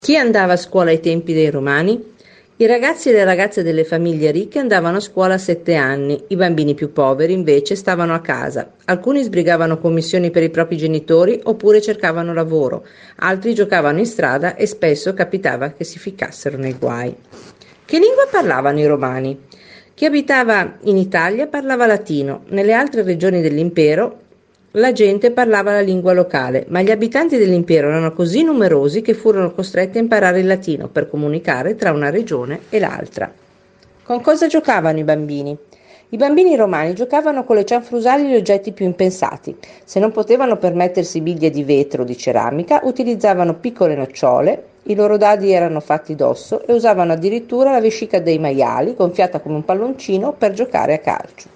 Chi andava a scuola ai tempi dei Romani? I ragazzi e le ragazze delle famiglie ricche andavano a scuola a 7 anni, i bambini più poveri invece stavano a casa. Alcuni sbrigavano commissioni per i propri genitori oppure cercavano lavoro, altri giocavano in strada e spesso capitava che si ficcassero nei guai. Che lingua parlavano i Romani? Chi abitava in Italia parlava latino, nelle altre regioni dell'impero la gente parlava la lingua locale, ma gli abitanti dell'impero erano così numerosi che furono costretti a imparare il latino per comunicare tra una regione e l'altra. Con cosa giocavano i bambini? I bambini romani giocavano con le cianfrusaglie e gli oggetti più impensati. Se non potevano permettersi biglie di vetro o di ceramica, utilizzavano piccole nocciole, i loro dadi erano fatti d'osso e usavano addirittura la vescica dei maiali, gonfiata come un palloncino, per giocare a calcio.